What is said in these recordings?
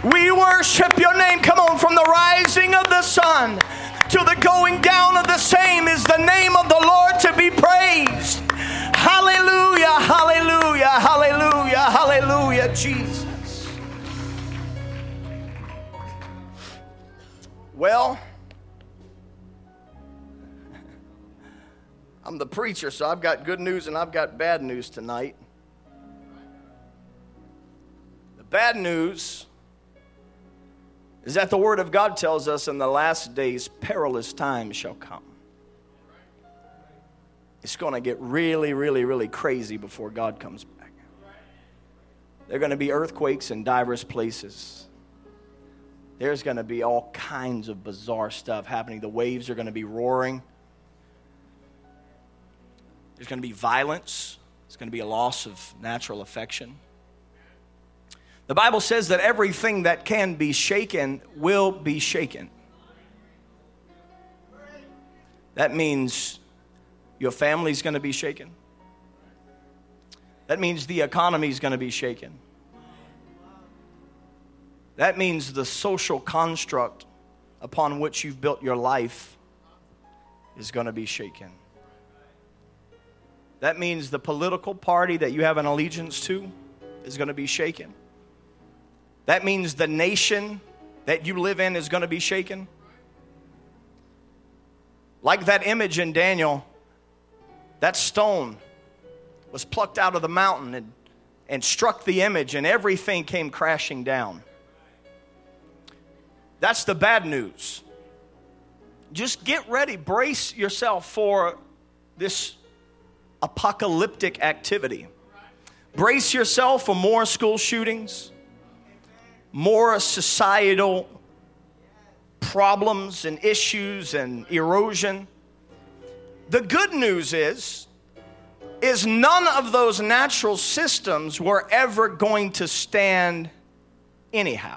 We worship your name. Come on, from the rising of the sun to the going down of the same is the name of the Lord to be praised. Hallelujah, hallelujah, hallelujah, hallelujah, Jesus. Well, I'm the preacher, so I've got good news and I've got bad news tonight. The bad news is that the Word of God tells us in the last days perilous times shall come. It's going to get really, really, really crazy before God comes back. There are going to be earthquakes in diverse places. There's going to be all kinds of bizarre stuff happening. The waves are going to be roaring. There's going to be violence. There's going to be a loss of natural affection. The Bible says that everything that can be shaken will be shaken. That means your family's going to be shaken. That means the economy's going to be shaken. That means the social construct upon which you've built your life is going to be shaken. That means the political party that you have an allegiance to is going to be shaken. That means the nation that you live in is going to be shaken. Like that image in Daniel, that stone was plucked out of the mountain and struck the image, and everything came crashing down. That's the bad news. Just get ready, brace yourself for this apocalyptic activity. Brace yourself for more school shootings, more societal problems and issues and erosion. The good news is none of those natural systems were ever going to stand anyhow.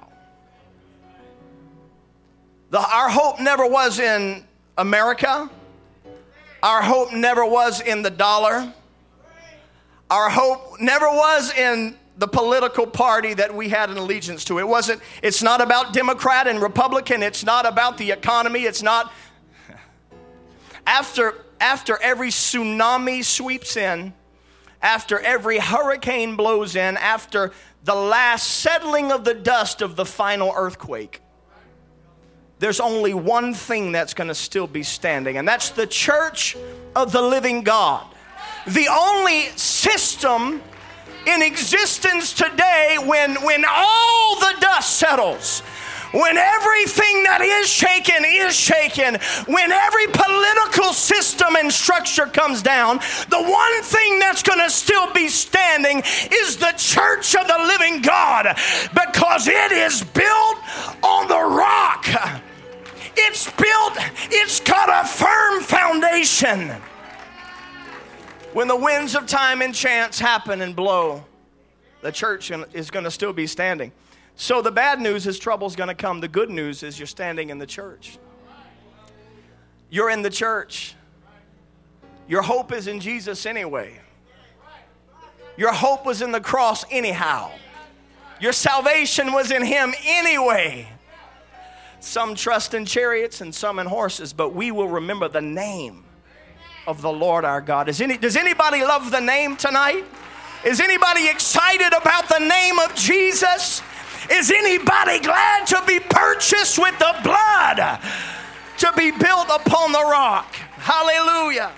Our hope never was in America. Our hope never was in the dollar. Our hope never was in the political party that we had an allegiance to. It's not about Democrat and Republican. It's not about the economy. It's not. After every tsunami sweeps in, after every hurricane blows in, after the last settling of the dust of the final earthquake, there's only one thing that's going to still be standing, and that's the church of the living God. The only system in existence today when all the dust settles, when everything that is shaken, when every political system and structure comes down, the one thing that's going to still be standing is the church of the living God, because it is built on the rock. It's got a firm foundation. When the winds of time and chance happen and blow, the church is going to still be standing. So the bad news is trouble's going to come. The good news is you're standing in the church. You're in the church. Your hope is in Jesus anyway. Your hope was in the cross anyhow. Your salvation was in Him anyway. Some trust in chariots and some in horses, but we will remember the name of the Lord our God. Does anybody love the name tonight? Is anybody excited about the name of Jesus? Is anybody glad to be purchased with the blood, to be built upon the rock? Hallelujah.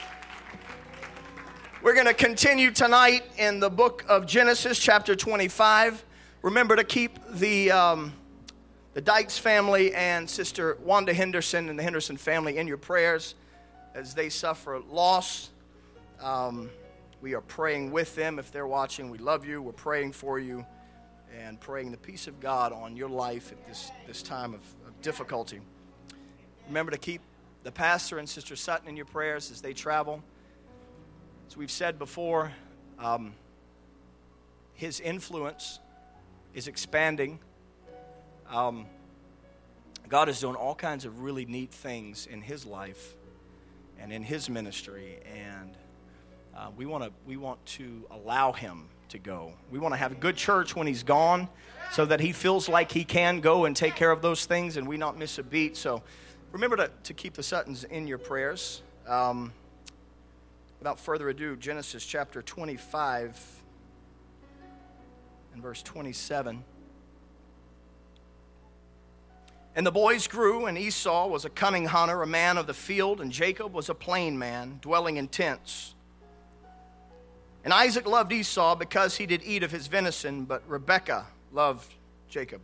We're going to continue tonight in the book of Genesis, chapter 25. Remember to keep the Dykes family and Sister Wanda Henderson and the Henderson family in your prayers as they suffer loss. We are praying with them. If they're watching, we love you. We're praying for you and praying the peace of God on your life at this time of difficulty. Remember to keep the pastor and Sister Sutton in your prayers as they travel. As we've said before, his influence is expanding. God is doing all kinds of really neat things in his life and in his ministry, and We want to allow him to go. We want to have a good church when he's gone so that he feels like he can go and take care of those things and we not miss a beat. So remember to keep the Suttons in your prayers. Without further ado, Genesis chapter 25 and verse 27. And the boys grew, and Esau was a cunning hunter, a man of the field, and Jacob was a plain man, dwelling in tents. And Isaac loved Esau because he did eat of his venison, but Rebekah loved Jacob.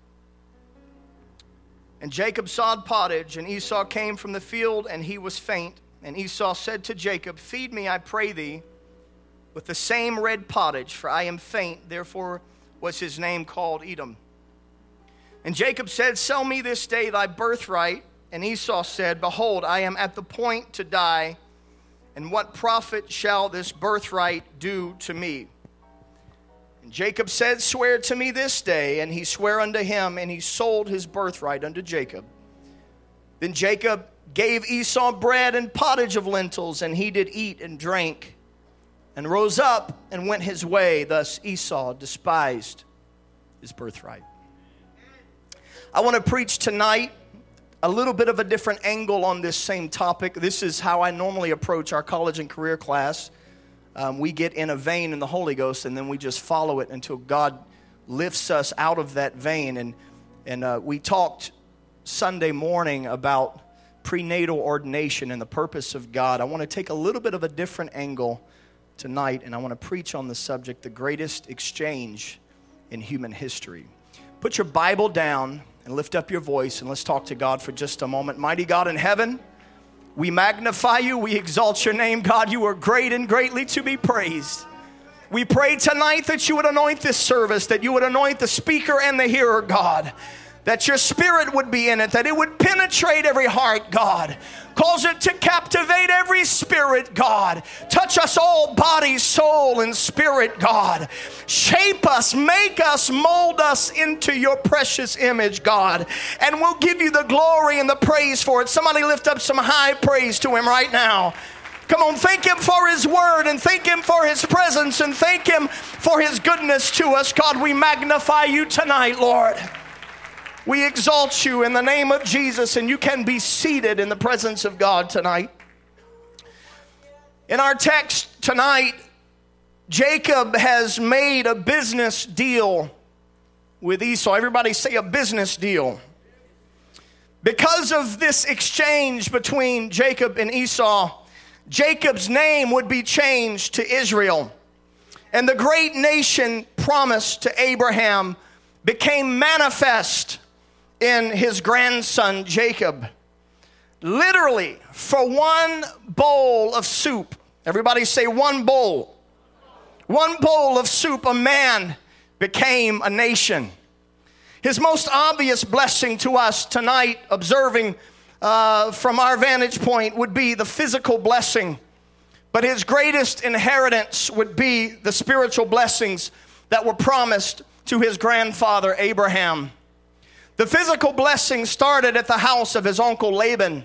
And Jacob sawed pottage, and Esau came from the field, and he was faint. And Esau said to Jacob, feed me, I pray thee, with the same red pottage, for I am faint. Therefore was his name called Edom. And Jacob said, sell me this day thy birthright. And Esau said, behold, I am at the point to die, and what profit shall this birthright do to me? And Jacob said, swear to me this day. And he sware unto him, and he sold his birthright unto Jacob. Then Jacob gave Esau bread and pottage of lentils, and he did eat and drank, and rose up and went his way. Thus Esau despised his birthright. I want to preach tonight a little bit of a different angle on this same topic. This is how I normally approach our college and career class. We get in a vein in the Holy Ghost, and then we just follow it until God lifts us out of that vein. And we talked Sunday morning about prenatal ordination and the purpose of God. I want to take a little bit of a different angle tonight, and I want to preach on the subject, the greatest exchange in human history. Put your Bible down and lift up your voice, and let's talk to God for just a moment. Mighty God in heaven, we magnify you, we exalt your name. God, you are great and greatly to be praised. We pray tonight that you would anoint this service, that you would anoint the speaker and the hearer, God. That your spirit would be in it, that it would penetrate every heart, God. Cause it to captivate every spirit, God. Touch us all, body, soul, and spirit, God. Shape us, make us, mold us into your precious image, God. And we'll give you the glory and the praise for it. Somebody lift up some high praise to him right now. Come on, thank him for his word, and thank him for his presence, and thank him for his goodness to us. God, we magnify you tonight, Lord. We exalt you in the name of Jesus, and you can be seated in the presence of God tonight. In our text tonight, Jacob has made a business deal with Esau. Everybody say a business deal. Because of this exchange between Jacob and Esau, Jacob's name would be changed to Israel. And the great nation promised to Abraham became manifest in his grandson Jacob. Literally, for one bowl of soup, everybody say one bowl. One bowl of soup, a man became a nation. His most obvious blessing to us tonight, observing from our vantage point, would be the physical blessing. But his greatest inheritance would be the spiritual blessings that were promised to his grandfather Abraham. The physical blessing started at the house of his uncle Laban.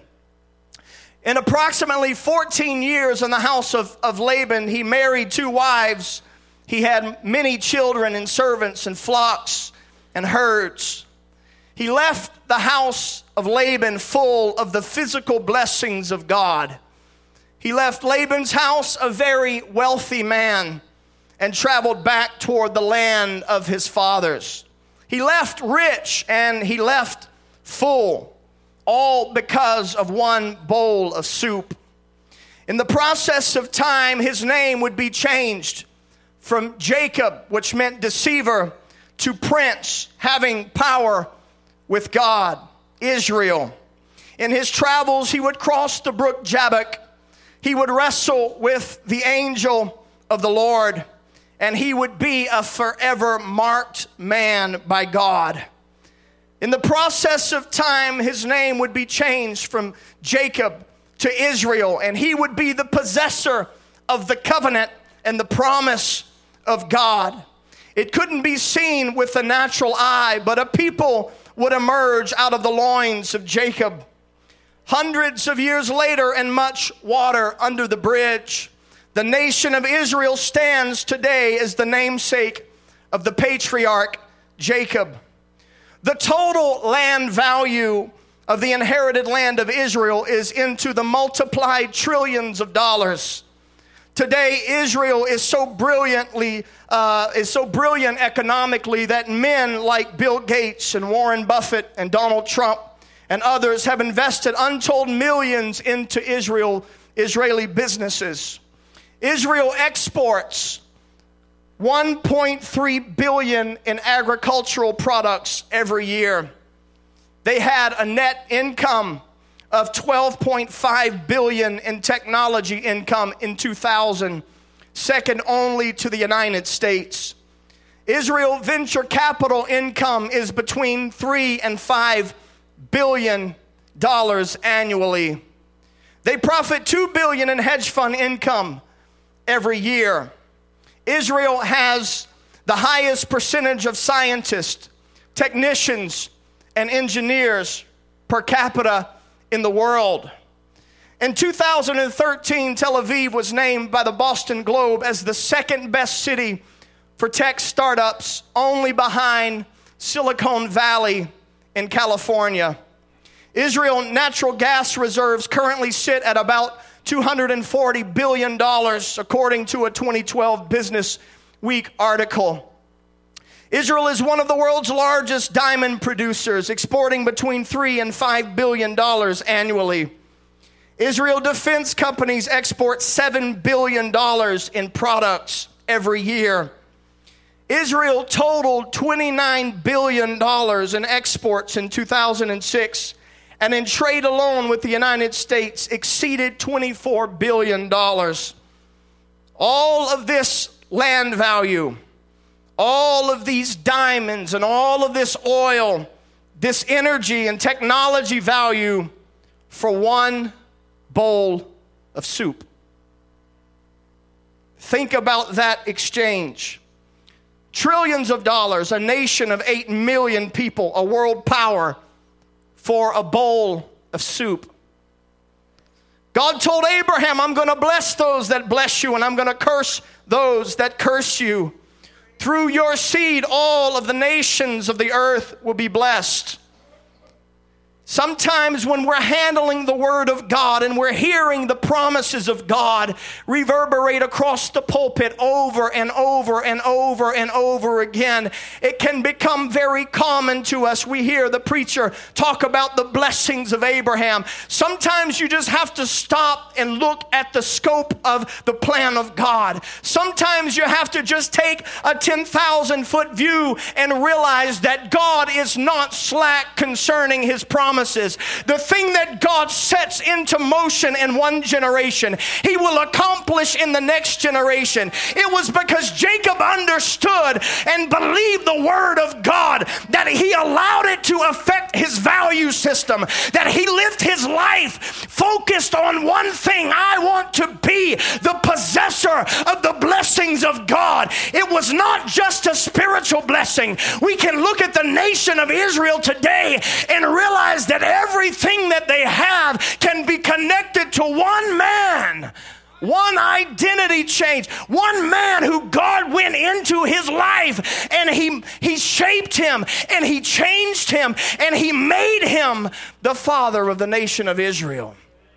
In approximately 14 years in the house of Laban, he married 2 wives. He had many children and servants and flocks and herds. He left the house of Laban full of the physical blessings of God. He left Laban's house a very wealthy man and traveled back toward the land of his fathers. He left rich and he left full, all because of one bowl of soup. In the process of time, his name would be changed from Jacob, which meant deceiver, to prince, having power with God, Israel. In his travels, he would cross the brook Jabbok. He would wrestle with the angel of the Lord, and he would be a forever marked man by God. In the process of time, his name would be changed from Jacob to Israel, and he would be the possessor of the covenant and the promise of God. It couldn't be seen with the natural eye, but a people would emerge out of the loins of Jacob. Hundreds of years later, and much water under the bridge, The nation of Israel stands today as the namesake of the patriarch Jacob. The total land value of the inherited land of Israel is into the multiplied trillions of dollars. Today, Israel is so brilliant economically that men like Bill Gates and Warren Buffett and Donald Trump and others have invested untold millions into Israeli businesses. Israel exports $1.3 billion in agricultural products every year. They had a net income of $12.5 billion in technology income in 2000, second only to the United States. Israel venture capital income is between $3 and $5 billion annually. They profit $2 billion in hedge fund income every year. Israel has the highest percentage of scientists, technicians, and engineers per capita in the world. In 2013, Tel Aviv was named by the Boston Globe as the second best city for tech startups, only behind Silicon Valley in California. Israel natural gas reserves currently sit at about $240 billion, according to a 2012 Business Week article. Israel is one of the world's largest diamond producers, exporting between $3 and $5 billion annually. Israel defense companies export $7 billion in products every year. Israel totaled $29 billion in exports in 2006, and in trade alone with the United States exceeded $24 billion. All of this land value, all of these diamonds and all of this oil, this energy and technology value for one bowl of soup. Think about that exchange. Trillions of dollars, a nation of 8 million people, a world power for a bowl of soup. God told Abraham, I'm going to bless those that bless you, and I'm going to curse those that curse you. Through your seed, all of the nations of the earth will be blessed. Sometimes when we're handling the Word of God and we're hearing the promises of God reverberate across the pulpit over and over and over and over again, it can become very common to us. We hear the preacher talk about the blessings of Abraham. Sometimes you just have to stop and look at the scope of the plan of God. Sometimes you have to just take a 10,000-foot view and realize that God is not slack concerning His promises. The thing that God sets into motion in one generation, He will accomplish in the next generation. It was because Jacob understood and believed the Word of God that he allowed it to affect his value system, that he lived his life focused on one thing. I want to be the possessor of the blessings of God. It was not just a spiritual blessing. We can look at the nation of Israel today and realize that everything that they have can be connected to one man, one identity change, one man who God went into his life and he shaped him and he changed him and he made him the father of the nation of Israel.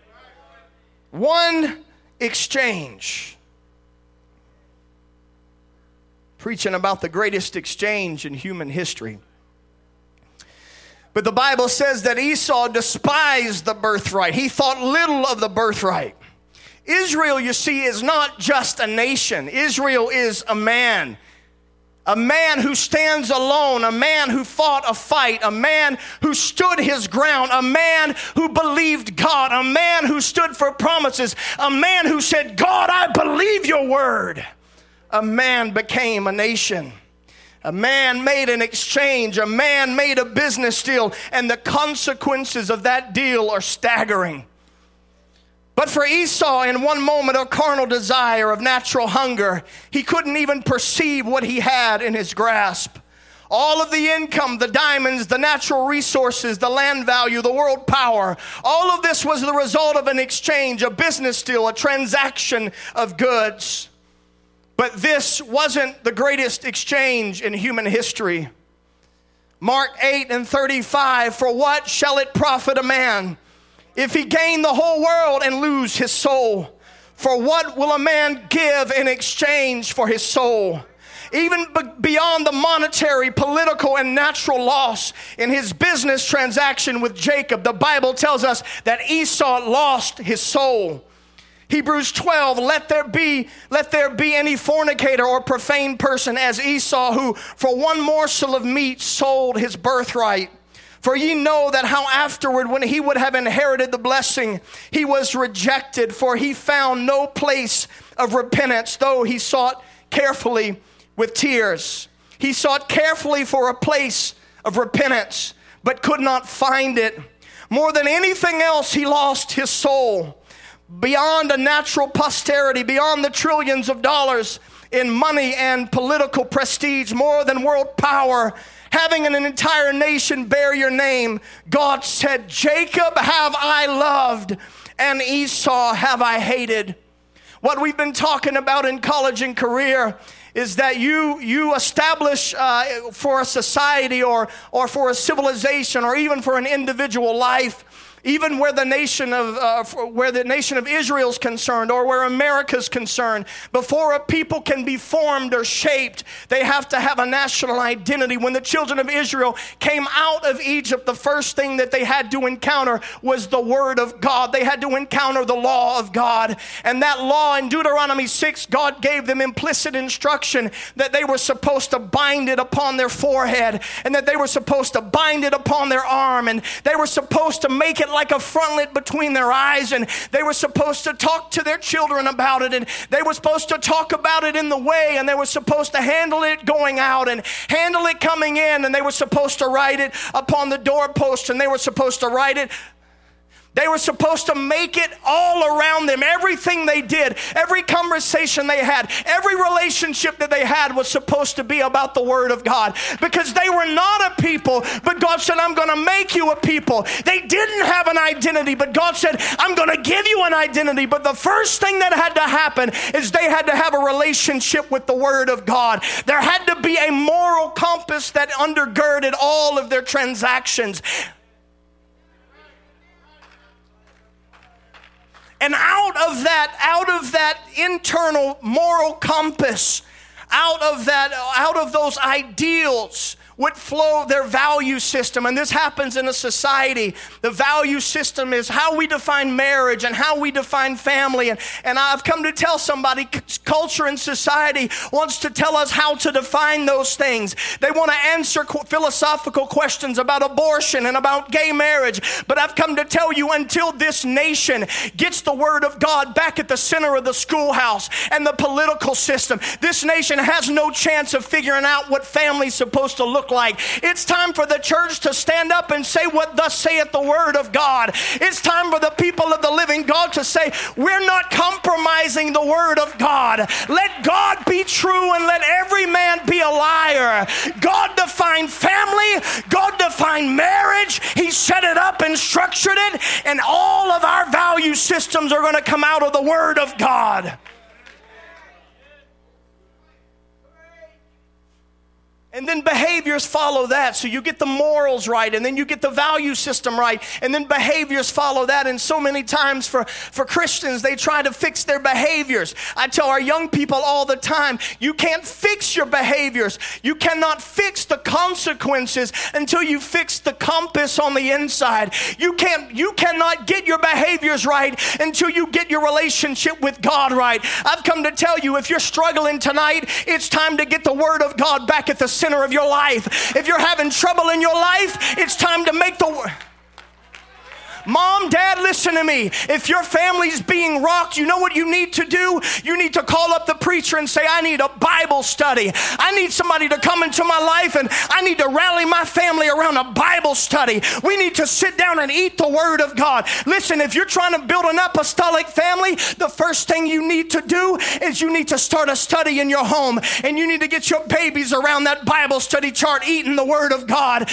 One exchange. Preaching about the greatest exchange in human history. But the Bible says that Esau despised the birthright. He thought little of the birthright. Israel, you see, is not just a nation. Israel is a man. A man who stands alone, a man who fought a fight, a man who stood his ground, a man who believed God, a man who stood for promises, a man who said, God, I believe your word. A man became a nation. A man made an exchange. A man made a business deal. And the consequences of that deal are staggering. But for Esau, in one moment of carnal desire, of natural hunger, he couldn't even perceive what he had in his grasp. All of the income, the diamonds, the natural resources, the land value, the world power, all of this was the result of an exchange, a business deal, a transaction of goods. But this wasn't the greatest exchange in human history. Mark 8:35, for what shall it profit a man if he gain the whole world and lose his soul? For what will a man give in exchange for his soul? Even beyond the monetary, political, and natural loss in his business transaction with Jacob, the Bible tells us that Esau lost his soul. Hebrews 12, let there be any fornicator or profane person as Esau, who for one morsel of meat sold his birthright. For ye know that how afterward, when he would have inherited the blessing, he was rejected, for he found no place of repentance, though he sought carefully with tears. He sought carefully for a place of repentance, but could not find it. More than anything else, he lost his soul. Beyond a natural posterity, beyond the trillions of dollars in money and political prestige, more than world power, having an entire nation bear your name, God said, Jacob have I loved, and Esau have I hated. What we've been talking about in college and career is that you establish for a society or for a civilization or even for an individual life, even where the nation of Israel is concerned or where America is concerned, before a people can be formed or shaped, they have to have a national identity. When the children of Israel came out of Egypt, the first thing that they had to encounter was the word of God. They had to encounter the law of God. And that law in Deuteronomy 6, God gave them implicit instruction that they were supposed to bind it upon their forehead, and that they were supposed to bind it upon their arm, and they were supposed to make it like a frontlet between their eyes, and they were supposed to talk to their children about it, and they were supposed to talk about it in the way, and they were supposed to handle it going out and handle it coming in, and they were supposed to write it upon the doorpost, and they were supposed to write it. They were supposed to make it all around them. Everything they did, every conversation they had, every relationship that they had was supposed to be about the Word of God. Because they were not a people, but God said, I'm going to make you a people. They didn't have an identity, but God said, I'm going to give you an identity. But the first thing that had to happen is they had to have a relationship with the Word of God. There had to be a moral compass that undergirded all of their transactions. And out of that internal moral compass, out of those ideals would flow their value system. And this happens in a society. The value system is how we define marriage and how we define family. And I've come to tell somebody, culture and society wants to tell us how to define those things. They want to answer philosophical questions about abortion and about gay marriage. But I've come to tell you, until this nation gets the Word of God back at the center of the schoolhouse and the political system, this nation has no chance of figuring out what family's supposed to look like. It's time for the church to stand up and say what thus saith the Word of God. It's time for the people of the living God to say, we're not compromising the Word of God. Let God be true and let every man be a liar. God defined family. God defined marriage. He set it up and structured it. And all of our value systems are going to come out of the Word of God. And then behaviors follow that. So you get the morals right, and then you get the value system right, and then behaviors follow that. And so many times for Christians, they try to fix their behaviors. I tell our young people all the time, you can't fix your behaviors. You cannot fix the consequences until you fix the compass on the inside. You cannot get your behaviors right until you get your relationship with God right. I've come to tell you, if you're struggling tonight, it's time to get the Word of God back at the center of your life. If you're having trouble in your life, it's time to make the word. Mom, Dad, listen to me. If your family's being rocked, you know what you need to do? You need to call up the preacher and say, I need a Bible study. I need somebody to come into my life, and I need to rally my family around a Bible study. We need to sit down and eat the Word of God. Listen, if you're trying to build an apostolic family, the first thing you need to do is you need to start a study in your home, and you need to get your babies around that Bible study chart eating the Word of God.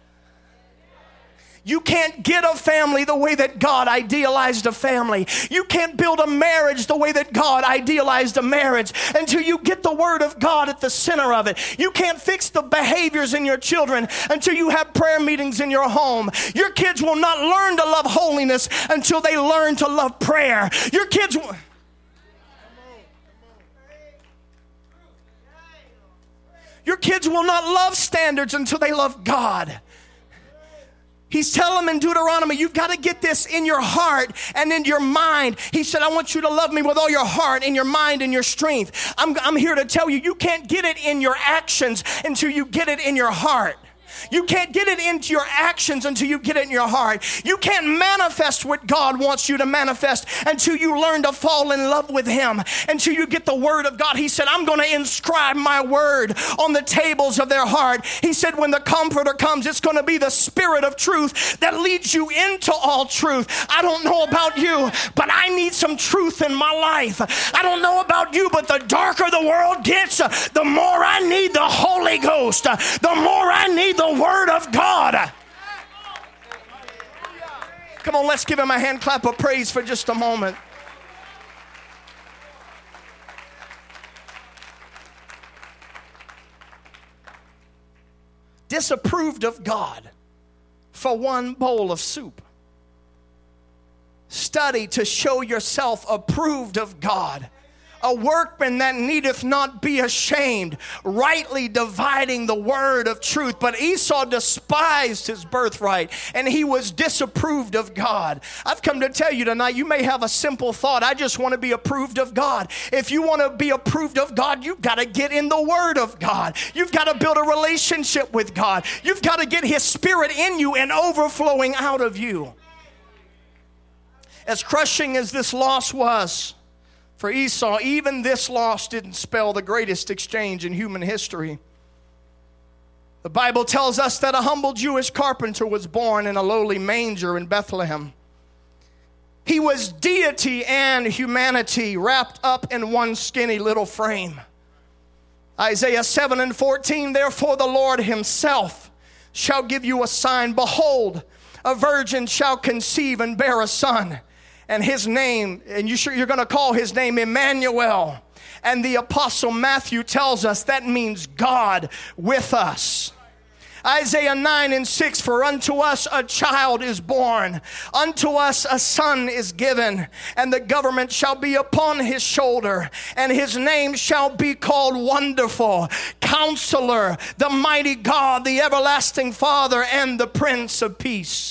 You can't get a family the way that God idealized a family. You can't build a marriage the way that God idealized a marriage until you get the Word of God at the center of it. You can't fix the behaviors in your children until you have prayer meetings in your home. Your kids will not learn to love holiness until they learn to love prayer. Your kids will... Your kids will not love standards until they love God. He's telling them in Deuteronomy, you've got to get this in your heart and in your mind. He said, I want you to love me with all your heart and your mind and your strength. I'm here to tell you, you can't get it in your actions until you get it in your heart. You can't get it into your actions until you get it in your heart. You can't manifest what God wants you to manifest until you learn to fall in love with Him, until you get the Word of God. He said, I'm going to inscribe my Word on the tables of their heart. He said, when the Comforter comes, it's going to be the Spirit of truth that leads you into all truth. I don't know about you, but I need some truth in my life. I don't know about you, but the darker the world gets, the more I need the Holy Ghost, the more I need the Word of God. Come on, let's give Him a hand clap of praise for just a moment. Disapproved of God for one bowl of soup. Study to show yourself approved of God. A workman that needeth not be ashamed, rightly dividing the word of truth. But Esau despised his birthright, and he was disapproved of God. I've come to tell you tonight, you may have a simple thought, I just want to be approved of God. If you want to be approved of God, you've got to get in the Word of God. You've got to build a relationship with God. You've got to get His Spirit in you and overflowing out of you. As crushing as this loss was for Esau, even this loss didn't spell the greatest exchange in human history. The Bible tells us that a humble Jewish carpenter was born in a lowly manger in Bethlehem. He was deity and humanity wrapped up in one skinny little frame. Isaiah 7:14, therefore the Lord Himself shall give you a sign. Behold, a virgin shall conceive and bear a son. And His name, and you're going to call His name Emmanuel. And the Apostle Matthew tells us that means God with us. Isaiah 9:6, for unto us a child is born, unto us a son is given, and the government shall be upon His shoulder, and His name shall be called Wonderful, Counselor, the Mighty God, the Everlasting Father, and the Prince of Peace.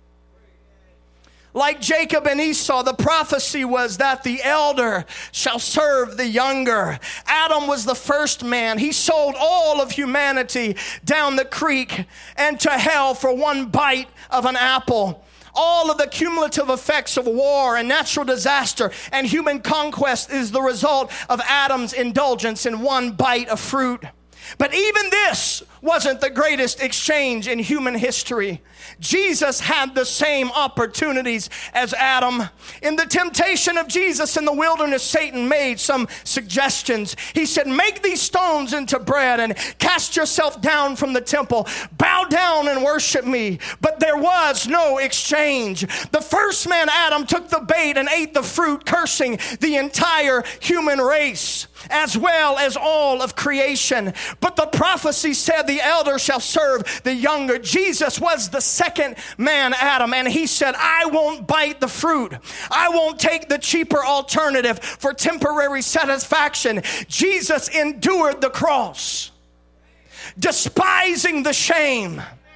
Like Jacob and Esau, the prophecy was that the elder shall serve the younger. Adam was the first man. He sold all of humanity down the creek and to hell for one bite of an apple. All of the cumulative effects of war and natural disaster and human conquest is the result of Adam's indulgence in one bite of fruit. But even this wasn't the greatest exchange in human history. Jesus had the same opportunities as Adam. In the temptation of Jesus in the wilderness, Satan made some suggestions. He said, make these stones into bread and cast yourself down from the temple. Bow down and worship me. But there was no exchange. The first man, Adam, took the bait and ate the fruit, cursing the entire human race as well as all of creation. But the prophecy said the elder shall serve the younger. Jesus was the second man, Adam, and He said, I won't bite the fruit. I won't take the cheaper alternative for temporary satisfaction. Jesus endured the cross, despising the shame,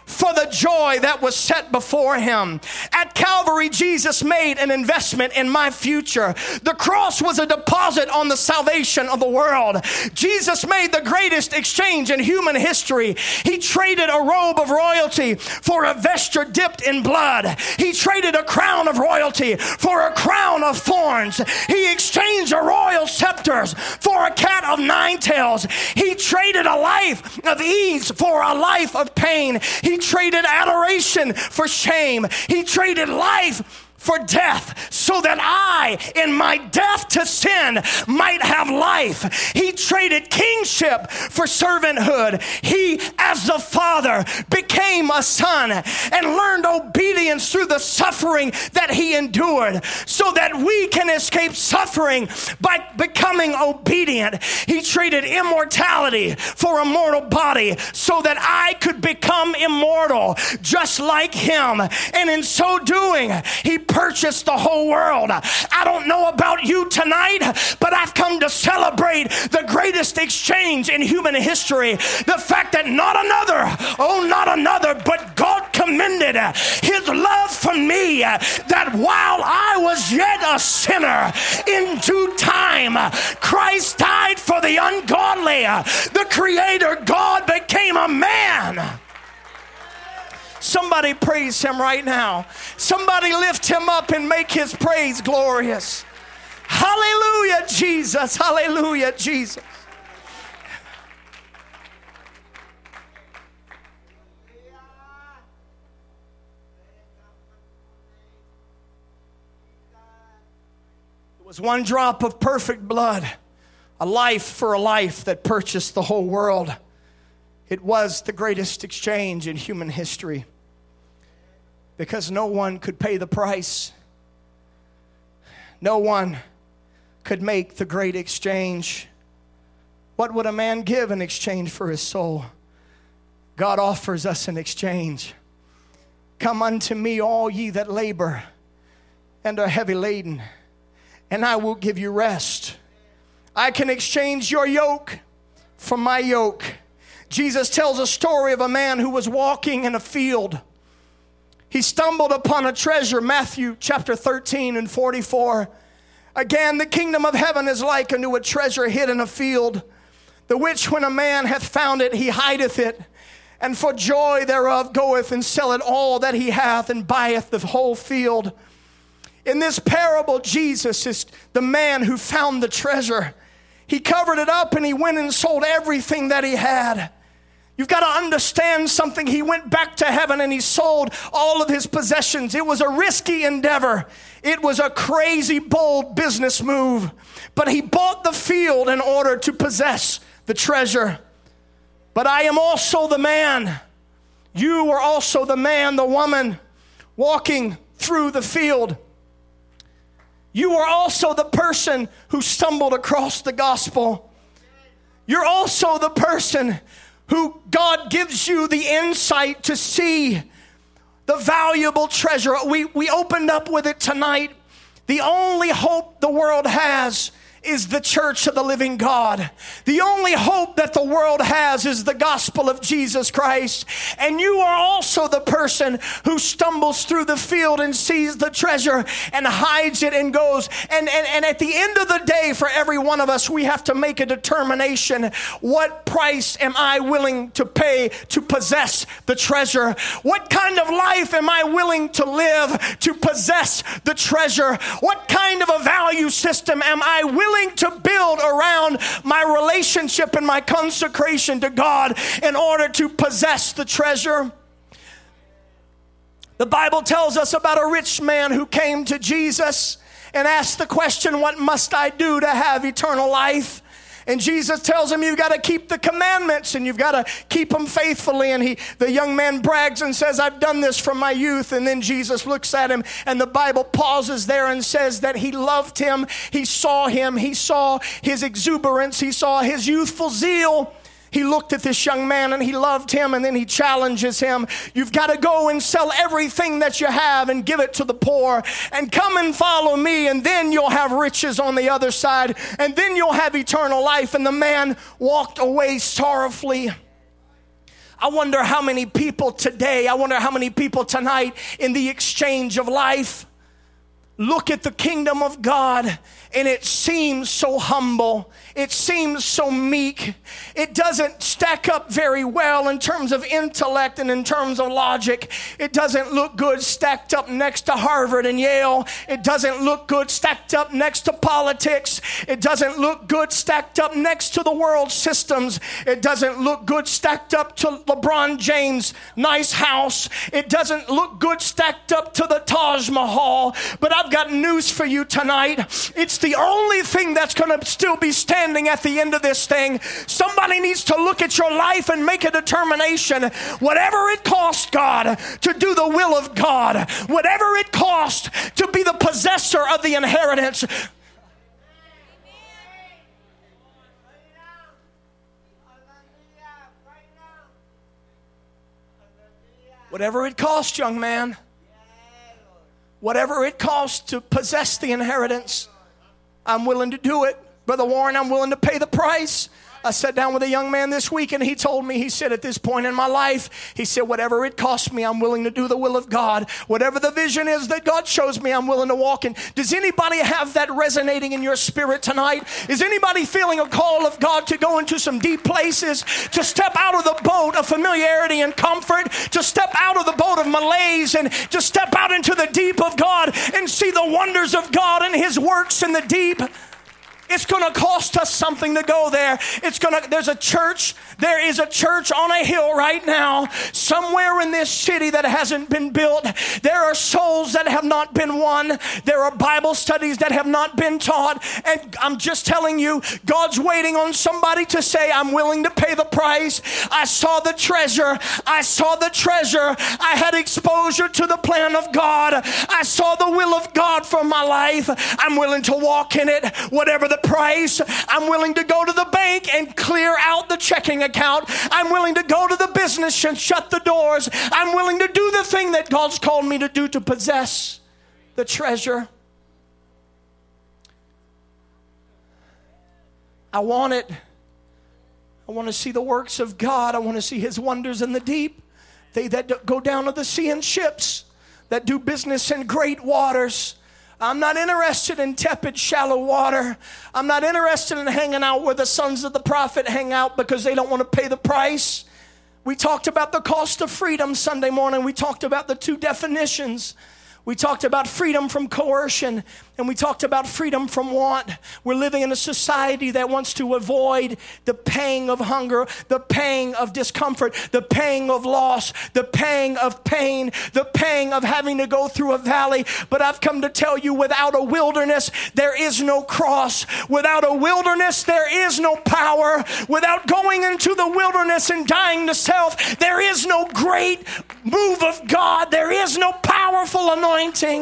for the joy that was set before him. At Calvary, Jesus made an investment in my future. The cross was a deposit on the salvation of the world. Jesus made the greatest exchange in human history. He traded a robe of royalty for a vesture dipped in blood. He traded a crown of royalty for a crown of thorns. He exchanged a royal scepter for a cat of nine tails. He traded a life of ease for a life of pain. He traded adoration for shame. He traded life for death, so that I, in my death to sin, might have life. He traded kingship for servanthood. He, as the Father, became a son and learned obedience through the suffering that he endured, so that we can escape suffering by becoming obedient. He traded immortality for a mortal body, so that I could become immortal, just like him. And in so doing, he purchased the whole world. I don't know about you tonight, but I've come to celebrate the greatest exchange in human history. The fact that not another, but God commended his love for me, that while I was yet a sinner, in due time, Christ died for the ungodly. The Creator God became a man. Somebody praise him right now. Somebody lift him up and make his praise glorious. Hallelujah, Jesus. Hallelujah, Jesus. It was one drop of perfect blood, a life for a life that purchased the whole world. It was the greatest exchange in human history, because no one could pay the price. No one could make the great exchange. What would a man give in exchange for his soul? God offers us an exchange. Come unto me, all ye that labor and are heavy laden, and I will give you rest. I can exchange your yoke for my yoke. Jesus tells a story of a man who was walking in a field. He stumbled upon a treasure, Matthew chapter 13 and 44. Again, the kingdom of heaven is like unto a treasure hid in a field, the which when a man hath found it, he hideth it, and for joy thereof goeth and selleth all that he hath, and buyeth the whole field. In this parable, Jesus is the man who found the treasure. He covered it up and he went and sold everything that he had. You've got to understand something. He went back to heaven and he sold all of his possessions. It was a risky endeavor. It was a crazy, bold business move. But he bought the field in order to possess the treasure. But I am also the man. You were also the man, the woman, walking through the field. You were also the person who stumbled across the gospel. You're also the person who God gives you the insight to see the valuable treasure. We opened up with it tonight. The only hope the world has is the church of the living God. The only hope that the world has is the gospel of Jesus Christ. And you are also the person who stumbles through the field and sees the treasure and hides it and goes. And at the end of the day, for every one of us, we have to make a determination. What price am I willing to pay to possess the treasure? What kind of life am I willing to live to possess the treasure? What kind of a value system am I willing to build around my relationship and my consecration to God in order to possess the treasure? The Bible tells us about a rich man who came to Jesus and asked the question, what must I do to have eternal life? And Jesus tells him, you've got to keep the commandments and you've got to keep them faithfully. And the young man brags and says, I've done this from my youth. And then Jesus looks at him and the Bible pauses there and says that he loved him. He saw his exuberance. He saw his youthful zeal. He looked at this young man and he loved him, and then he challenges him. You've got to go and sell everything that you have and give it to the poor and come and follow me, and then you'll have riches on the other side, and then you'll have eternal life. And the man walked away sorrowfully. I wonder how many people today, I wonder how many people tonight in the exchange of life look at the kingdom of God and it seems so humble. It seems so meek. It doesn't stack up very well in terms of intellect and in terms of logic. It doesn't look good stacked up next to Harvard and Yale. It doesn't look good stacked up next to politics. It doesn't look good stacked up next to the world systems. It doesn't look good stacked up to LeBron James' nice house. It doesn't look good stacked up to the Taj Mahal. But I've got news for you tonight. It's the only thing that's going to still be standing at the end of this thing. Somebody needs to look at your life and make a determination. Whatever it costs, God, to do the will of God, whatever it costs to be the possessor of the inheritance. Whatever it costs, young man. Whatever it costs to possess the inheritance, I'm willing to do it. Brother Warren, I'm willing to pay the price. I sat down with a young man this week and he told me, he said, at this point in my life, he said, whatever it costs me, I'm willing to do the will of God. Whatever the vision is that God shows me, I'm willing to walk in. Does anybody have that resonating in your spirit tonight? Is anybody feeling a call of God to go into some deep places, to step out of the boat of familiarity and comfort, to step out of the boat of malaise and to step out into the deep of God and see the wonders of God and His works in the deep? It's going to cost us something to go there. There is a church on a hill right now, somewhere in this city that hasn't been built. There are souls that have not been won. There are Bible studies that have not been taught. And I'm just telling you, God's waiting on somebody to say, I'm willing to pay the price. I saw the treasure. I had exposure to the plan of God. I saw the will of God for my life. I'm willing to walk in it. Whatever the price, I'm willing to go to the bank and clear out the checking account. I'm willing to go to the business and shut the doors. I'm willing to do the thing that God's called me to do to possess the treasure. I want it. I want to see the works of God. I want to see His wonders in the deep. They that go down to the sea in ships, that do business in great waters. I'm not interested in tepid, shallow water. I'm not interested in hanging out where the sons of the prophet hang out because they don't want to pay the price. We talked about the cost of freedom Sunday morning. We talked about the two definitions. We talked about freedom from coercion, and we talked about freedom from want. We're living in a society that wants to avoid the pang of hunger, the pang of discomfort, the pang of loss, the pang of pain, the pang of having to go through a valley. But I've come to tell you, without a wilderness, there is no cross. Without a wilderness, there is no power. Without going into the wilderness and dying to self, there is no great move of God. There is no powerful anointing.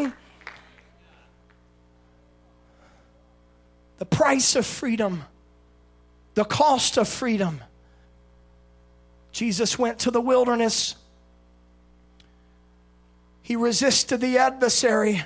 The price of freedom, the cost of freedom. Jesus went to the wilderness. He resisted the adversary.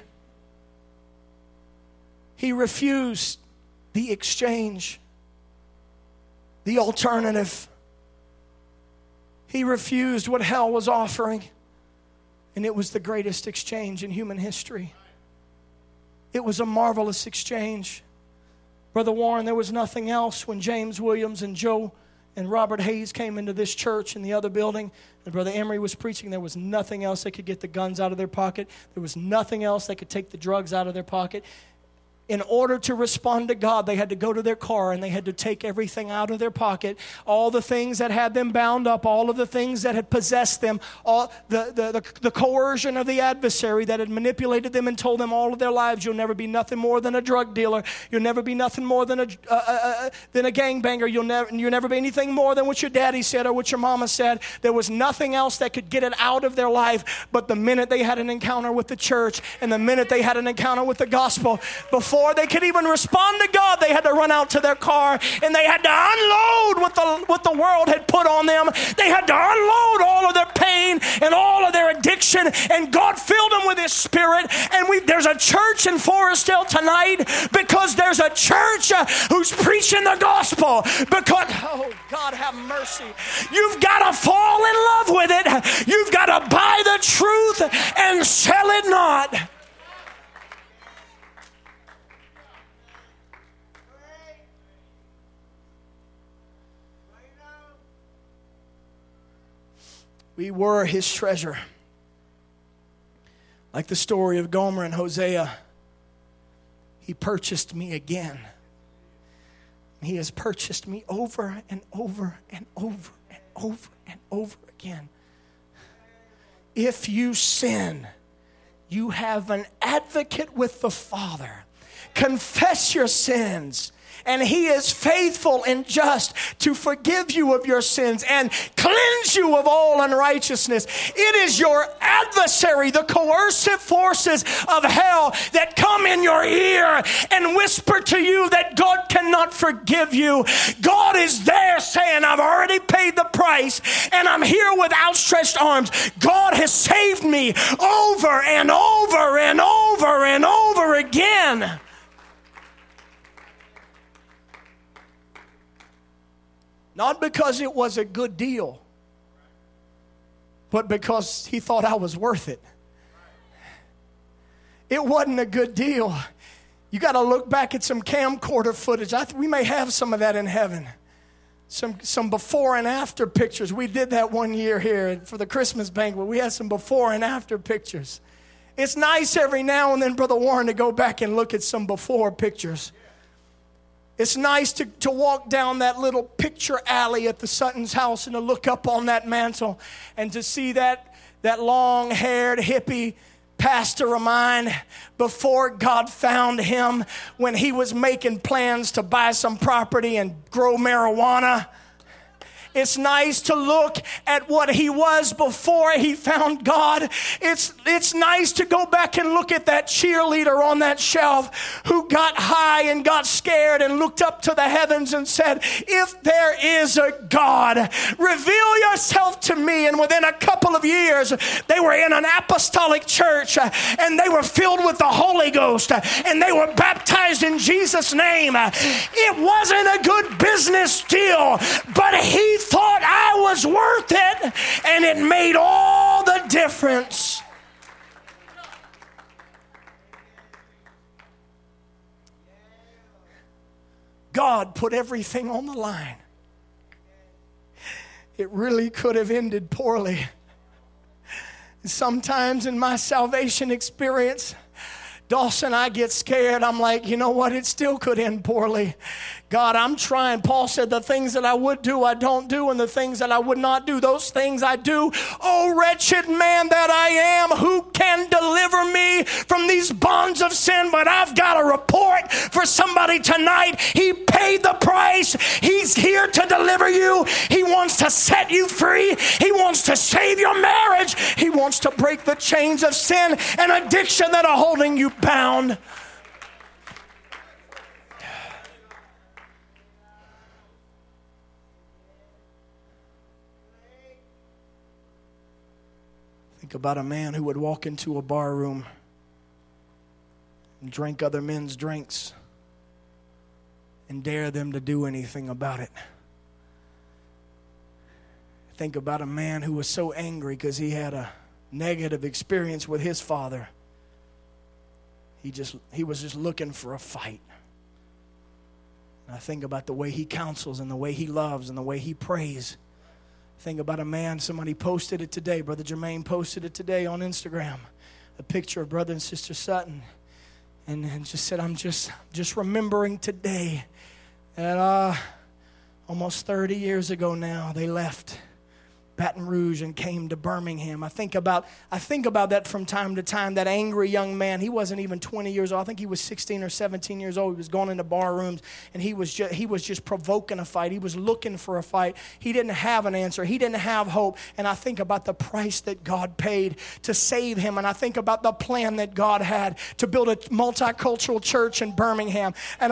He refused the exchange, the alternative. He refused what hell was offering. And it was the greatest exchange in human history. It was a marvelous exchange. Brother Warren, there was nothing else when James Williams and Joe and Robert Hayes came into this church in the other building, and Brother Emery was preaching. There was nothing else that could get the guns out of their pocket. There was nothing else that could take the drugs out of their pocket. In order to respond to God, they had to go to their car and they had to take everything out of their pocket, all the things that had them bound up, all of the things that had possessed them, all the coercion of the adversary that had manipulated them and told them all of their lives, you'll never be nothing more than a drug dealer. You'll never be nothing more than a gangbanger. You'll never be anything more than what your daddy said or what your mama said. There was nothing else that could get it out of their life. But the minute they had an encounter with the church and the minute they had an encounter with the gospel, before before they could even respond to God, they had to run out to their car and they had to unload what the world had put on them. They had to unload all of their pain and all of their addiction, and God filled them with His Spirit. And there's a church in Forestdale tonight because there's a church who's preaching the gospel. Because, oh, God have mercy. You've got to fall in love with it. You've got to buy the truth and sell it not. We were His treasure. Like the story of Gomer and Hosea, He purchased me again. He has purchased me over and over and over and over and over again. If you sin, you have an advocate with the Father. Confess your sins, and He is faithful and just to forgive you of your sins and cleanse you of all unrighteousness. It is your adversary, the coercive forces of hell, that come in your ear and whisper to you that God cannot forgive you. God is there saying, I've already paid the price and I'm here with outstretched arms. God has saved me over and over and over and over again. Not because it was a good deal, but because He thought I was worth it. It wasn't a good deal. You got to look back at some camcorder footage. We may have some of that in heaven. Some before and after pictures. We did that one year here for the Christmas banquet. We had some before and after pictures. It's nice every now and then, Brother Warren, to go back and look at some before pictures. It's nice to walk down that little picture alley at the Sutton's house and to look up on that mantle and to see that long-haired hippie pastor of mine before God found him when he was making plans to buy some property and grow marijuana. It's nice to look at what he was before he found God. It's nice to go back and look at that cheerleader on that shelf who got high and got scared and looked up to the heavens and said, if there is a God, reveal yourself to me. And within a couple of years, they were in an apostolic church and they were filled with the Holy Ghost and they were baptized in Jesus' name. It wasn't a good business deal, but he thought I was worth it, and it made all the difference. God put everything on the line. It really could have ended poorly. Sometimes in my salvation experience, Dawson, I get scared. I'm like, you know what? It still could end poorly. God, I'm trying. Paul said the things that I would do, I don't do, and the things that I would not do, those things I do. Oh, wretched man that I am, who can deliver me from these bonds of sin? But I've got a report for somebody tonight. He paid the price. He's here to deliver you. He wants to set you free. He wants to save your marriage. He wants to break the chains of sin and addiction that are holding you bound. Think about a man who would walk into a bar room and drink other men's drinks and dare them to do anything about it. Think about a man who was so angry because he had a negative experience with his father. He was just looking for a fight. And I think about the way he counsels and the way he loves and the way he prays. Think about a man, somebody posted it today. Brother Jermaine posted it today on Instagram. A picture of Brother and Sister Sutton. And just said, I'm just remembering today that almost 30 years ago now, they left. Baton Rouge and came to Birmingham. I think about that from time to time. That angry young man, he wasn't even 20 years old. I think he was 16 or 17 years old. He was going into bar rooms, and he was just provoking a fight. He was looking for a fight. He didn't have an answer. He didn't have hope. And I think about the price that God paid to save him. And I think about the plan that God had to build a multicultural church in Birmingham. And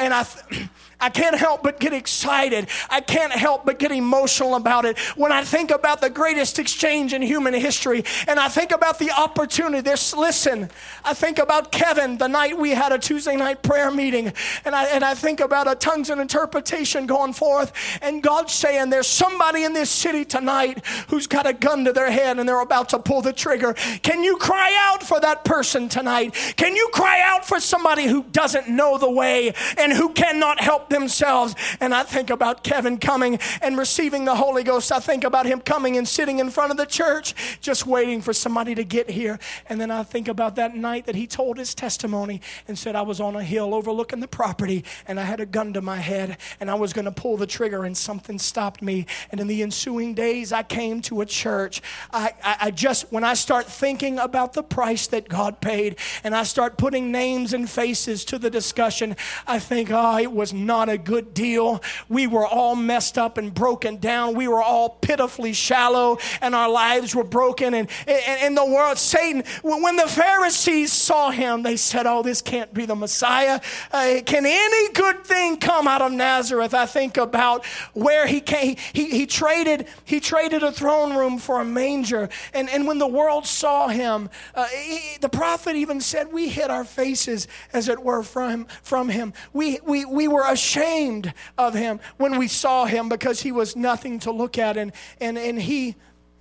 I can't help but get excited. I can't help but get emotional about it when I think about the greatest exchange in human history, and I think about the opportunity. I think about Kevin the night we had a Tuesday night prayer meeting, and I think about a tongues and interpretation going forth, and God saying there's somebody in this city tonight who's got a gun to their head and they're about to pull the trigger. Can you cry out for that person tonight? Can you cry out for somebody who doesn't know the way and who cannot help themselves? And I think about Kevin coming and receiving the Holy Ghost. I think about him coming and sitting in front of the church, just waiting for somebody to get here. And then I think about that night that he told his testimony and said, I was on a hill overlooking the property, and I had a gun to my head, and I was going to pull the trigger, and something stopped me. And in the ensuing days, I came to a church. When I start thinking about the price that God paid, and I start putting names and faces to the discussion, I think, it was not a good deal. We were all messed up and broken down. We were all pitifully shallow, and our lives were broken. And in the world, Satan, when the Pharisees saw him, they said, this can't be the Messiah. Can any good thing come out of Nazareth? I think about where he came. He traded a throne room for a manger. And when the world saw him, the prophet even said, we hid our faces, as it were, from him. We were ashamed of him when we saw him, because he was nothing to look at. And he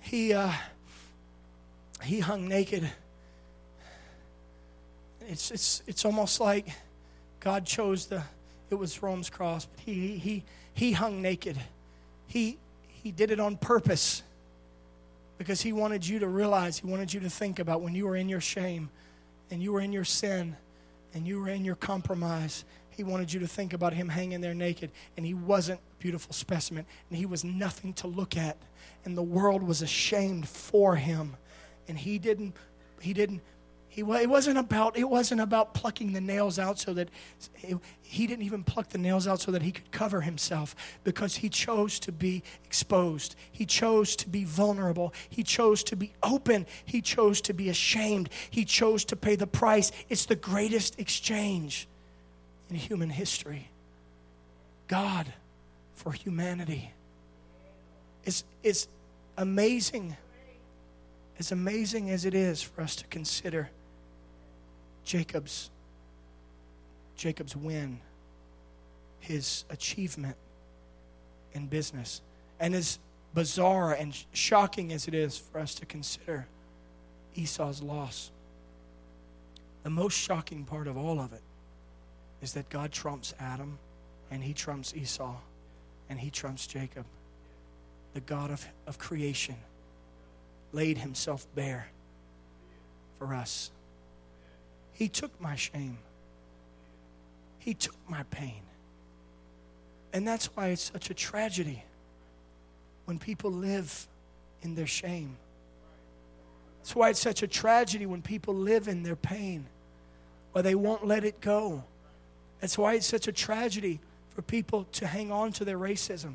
hung naked. It's almost like God chose it was Rome's cross, but he hung naked. He did it on purpose, because he wanted you to realize, he wanted you to think about when you were in your shame and you were in your sin and you were in your compromise. He wanted you to think about him hanging there naked, and he wasn't a beautiful specimen, and he was nothing to look at, and the world was ashamed for him. And it wasn't about plucking the nails out so that he didn't even pluck the nails out so that he could cover himself, because he chose to be exposed. He chose to be vulnerable. He chose to be open. He chose to be ashamed. He chose to pay the price. It's the greatest exchange in human history. God for humanity. It's amazing. As amazing as it is for us to consider Jacob's win, his achievement in business, and as bizarre and shocking as it is for us to consider Esau's loss, the most shocking part of all of it is that God trumps Adam, and he trumps Esau, and he trumps Jacob. The God of creation laid himself bare for us. He took my shame. He took my pain. And that's why it's such a tragedy when people live in their shame. That's why it's such a tragedy when people live in their pain, or they won't let it go. That's why it's such a tragedy for people to hang on to their racism.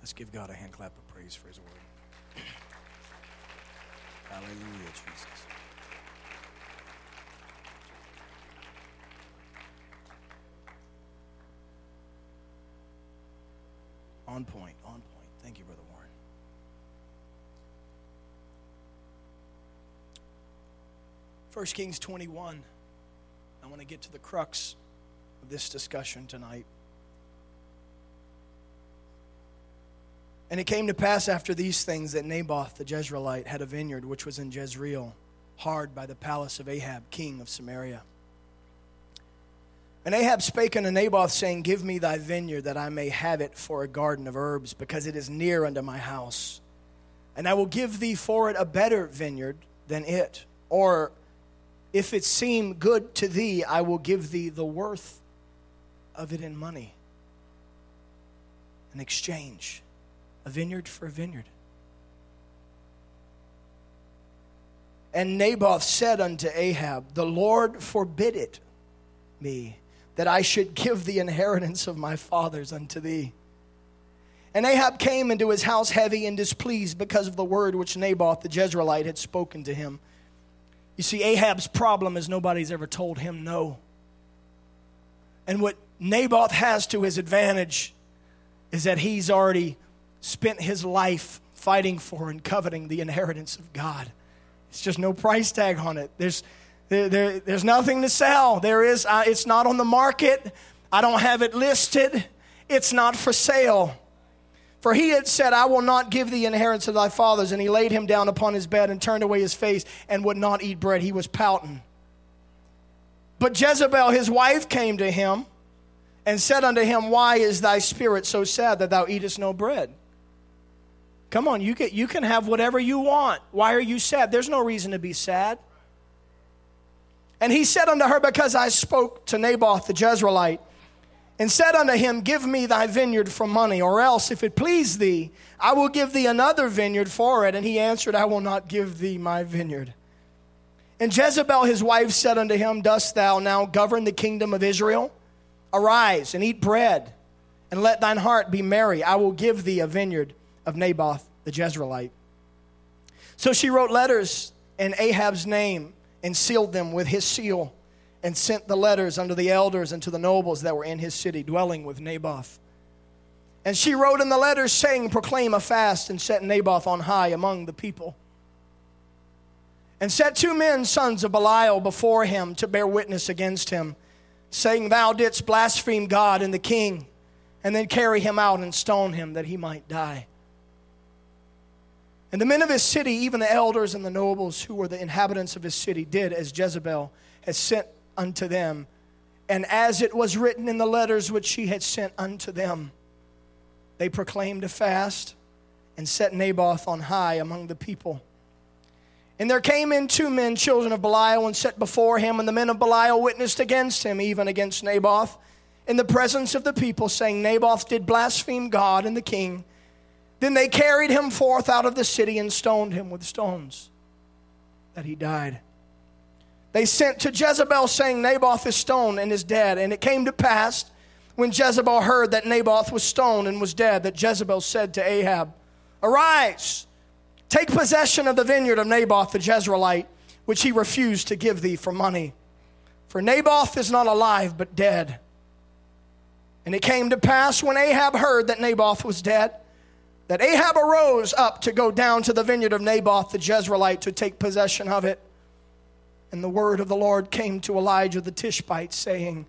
Let's give God a hand clap of praise for his word. Hallelujah, Jesus. On point, on point. Thank you, Brother Warren. 1 Kings 21. I want to get to the crux of this discussion tonight. And it came to pass after these things that Naboth the Jezreelite had a vineyard which was in Jezreel, hard by the palace of Ahab, king of Samaria. And Ahab spake unto Naboth, saying, Give me thy vineyard, that I may have it for a garden of herbs, because it is near unto my house. And I will give thee for it a better vineyard than it. Or, if it seem good to thee, I will give thee the worth of it in money. An exchange. A vineyard for a vineyard. And Naboth said unto Ahab, The Lord forbid it me, that I should give the inheritance of my fathers unto thee. And Ahab came into his house heavy and displeased because of the word which Naboth the Jezreelite had spoken to him. You see, Ahab's problem is nobody's ever told him no. And what Naboth has to his advantage is that he's already spent his life fighting for and coveting the inheritance of God. It's just no price tag on it. There's nothing to sell. It's not on the market. I don't have it listed. It's not for sale. For he had said, I will not give the inheritance of thy fathers. And he laid him down upon his bed and turned away his face and would not eat bread. He was pouting. But Jezebel, his wife, came to him and said unto him, Why is thy spirit so sad that thou eatest no bread? Come on, you can have whatever you want. Why are you sad? There's no reason to be sad. And he said unto her, Because I spoke to Naboth the Jezreelite, and said unto him, Give me thy vineyard for money, or else, if it please thee, I will give thee another vineyard for it. And he answered, I will not give thee my vineyard. And Jezebel his wife said unto him, Dost thou now govern the kingdom of Israel? Arise and eat bread, and let thine heart be merry. I will give thee a vineyard of Naboth the Jezreelite. So she wrote letters in Ahab's name, and sealed them with his seal, and sent the letters unto the elders and to the nobles that were in his city, dwelling with Naboth. And she wrote in the letters, saying, Proclaim a fast, and set Naboth on high among the people. And set 2 men, sons of Belial, before him to bear witness against him, saying, Thou didst blaspheme God and the king, and then carry him out and stone him that he might die. And the men of his city, even the elders and the nobles who were the inhabitants of his city, did as Jezebel had sent unto them, and as it was written in the letters which she had sent unto them. They proclaimed a fast, and set Naboth on high among the people. And there came in 2 men, children of Belial, and set before him, and the men of Belial witnessed against him, even against Naboth, in the presence of the people, saying, Naboth did blaspheme God and the king. Then they carried him forth out of the city and stoned him with stones, that he died. They sent to Jezebel, saying, Naboth is stoned and is dead. And it came to pass, when Jezebel heard that Naboth was stoned and was dead, that Jezebel said to Ahab, Arise, take possession of the vineyard of Naboth the Jezreelite, which he refused to give thee for money. For Naboth is not alive, but dead. And it came to pass, when Ahab heard that Naboth was dead, that Ahab arose up to go down to the vineyard of Naboth the Jezreelite to take possession of it. And the word of the Lord came to Elijah the Tishbite, saying,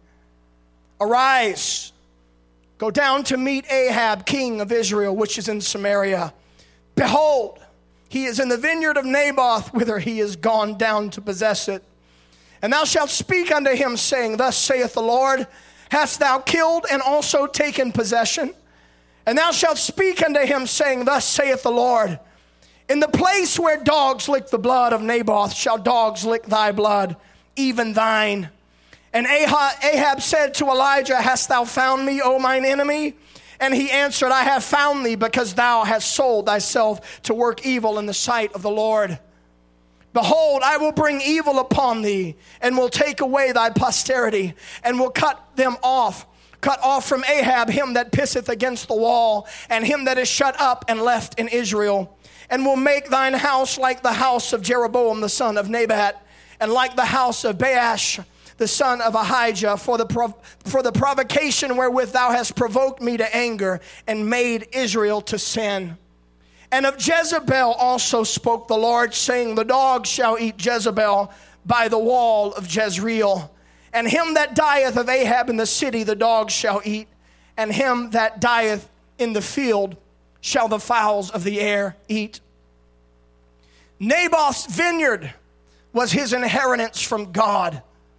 Arise, go down to meet Ahab, king of Israel, which is in Samaria. Behold, he is in the vineyard of Naboth, whither he is gone down to possess it. And thou shalt speak unto him, saying, Thus saith the Lord, Hast thou killed and also taken possession? And thou shalt speak unto him, saying, Thus saith the Lord, In the place where dogs lick the blood of Naboth shall dogs lick thy blood, even thine. And Ahab said to Elijah, Hast thou found me, O mine enemy? And he answered, I have found thee, because thou hast sold thyself to work evil in the sight of the Lord. Behold, I will bring evil upon thee, and will take away thy posterity, and will cut them off cut off from Ahab him that pisseth against the wall, and him that is shut up and left in Israel. And will make thine house like the house of Jeroboam the son of Nebat, and like the house of Baash the son of Ahijah, for the provocation wherewith thou hast provoked me to anger, and made Israel to sin. And of Jezebel also spoke the Lord, saying, the dogs shall eat Jezebel by the wall of Jezreel. And him that dieth of Ahab in the city the dogs shall eat, and him that dieth in the field shall the fowls of the air eat. Naboth's vineyard was his inheritance from God.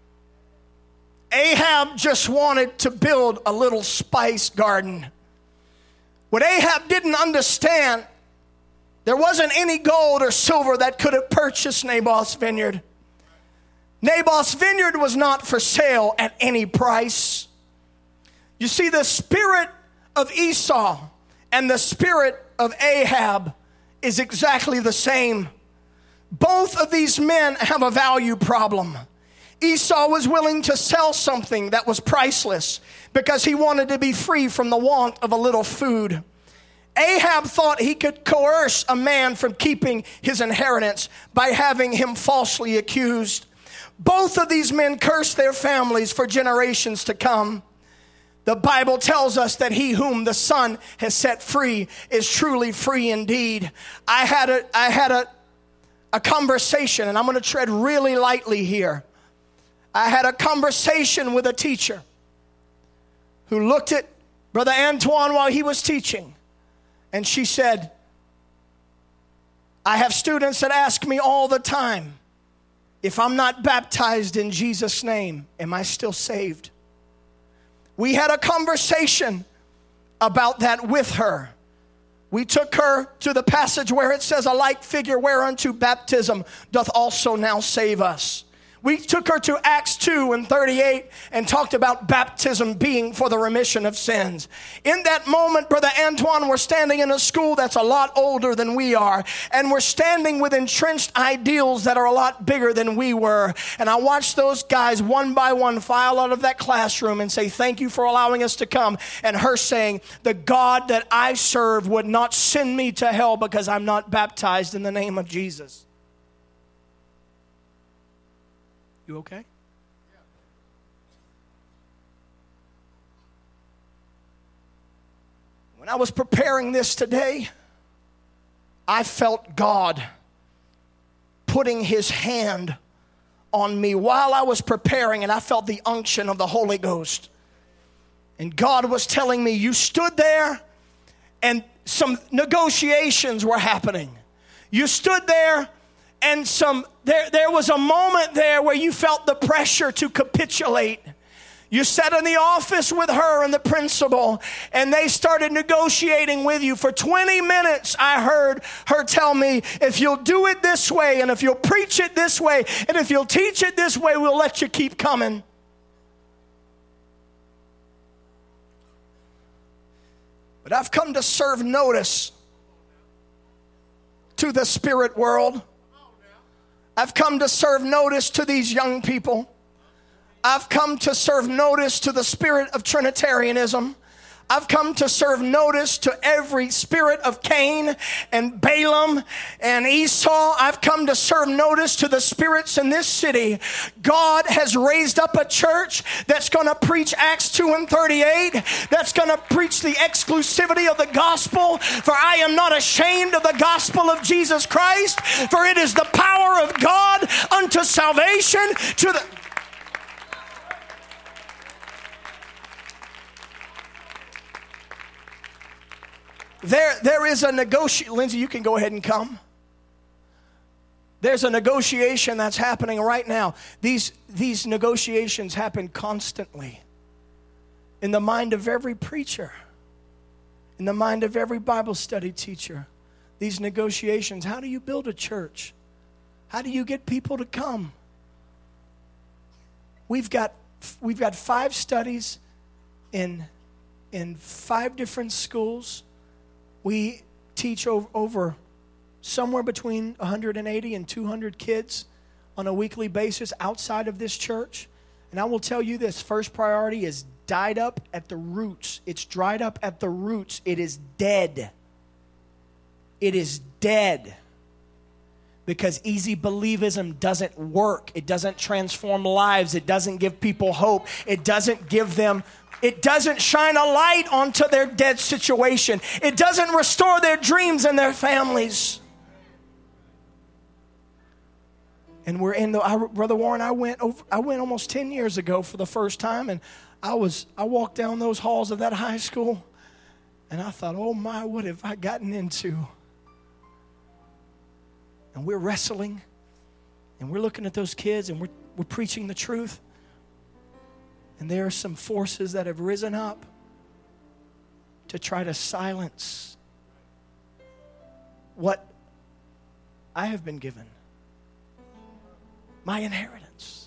Ahab just wanted to build a little spice garden. What Ahab didn't understand, there wasn't any gold or silver that could have purchased Naboth's vineyard. Naboth's vineyard was not for sale at any price. You see, the spirit of Esau and the spirit of Ahab is exactly the same. Both of these men have a value problem. Esau was willing to sell something that was priceless because he wanted to be free from the want of a little food. Ahab thought he could coerce a man from keeping his inheritance by having him falsely accused. Both of these men cursed their families for generations to come. The Bible tells us that he whom the Son has set free is truly free indeed. I had a conversation, and I'm going to tread really lightly here. I had a conversation with a teacher who looked at Brother Antoine while he was teaching, and she said, I have students that ask me all the time, if I'm not baptized in Jesus' name, am I still saved? We had a conversation about that with her. We took her to the passage where it says, a like figure whereunto baptism doth also now save us. We took her to Acts 2:38 and talked about baptism being for the remission of sins. In that moment, Brother Antoine, we're standing in a school that's a lot older than we are, and we're standing with entrenched ideals that are a lot bigger than we were. And I watched those guys one by one file out of that classroom and say, thank you for allowing us to come. And her saying, the God that I serve would not send me to hell because I'm not baptized in the name of Jesus. You okay? When I was preparing this today, I felt God putting his hand on me while I was preparing, and I felt the unction of the Holy Ghost. And God was telling me, you stood there and some negotiations were happening. You stood there and there was a moment there where you felt the pressure to capitulate. You sat in the office with her and the principal, and they started negotiating with you. For 20 minutes, I heard her tell me, if you'll do it this way, and if you'll preach it this way, and if you'll teach it this way, we'll let you keep coming. But I've come to serve notice to the spirit world. I've come to serve notice to these young people. I've come to serve notice to the spirit of Trinitarianism. I've come to serve notice to every spirit of Cain and Balaam and Esau. I've come to serve notice to the spirits in this city. God has raised up a church that's going to preach Acts 2:38, that's going to preach the exclusivity of the gospel. For I am not ashamed of the gospel of Jesus Christ, for it is the power of God unto salvation to the... There is a negotiation. Lindsay, you can go ahead and come. There's a negotiation that's happening right now. These negotiations happen constantly in the mind of every preacher, in the mind of every Bible study teacher. These negotiations. How do you build a church? How do you get people to come? We've got 5 studies in 5 different schools. We teach over somewhere between 180 and 200 kids on a weekly basis outside of this church. And I will tell you this, first priority is died up at the roots. It's dried up at the roots. It is dead. It is dead. Because easy believism doesn't work. It doesn't transform lives. It doesn't give people hope. It doesn't shine a light onto their dead situation. It doesn't restore their dreams and their families. And Brother Warren, I went almost 10 years ago for the first time, and I walked down those halls of that high school, and I thought, oh my, what have I gotten into? And we're wrestling, and we're looking at those kids, and we're preaching the truth. And there are some forces that have risen up to try to silence what I have been given, my inheritance.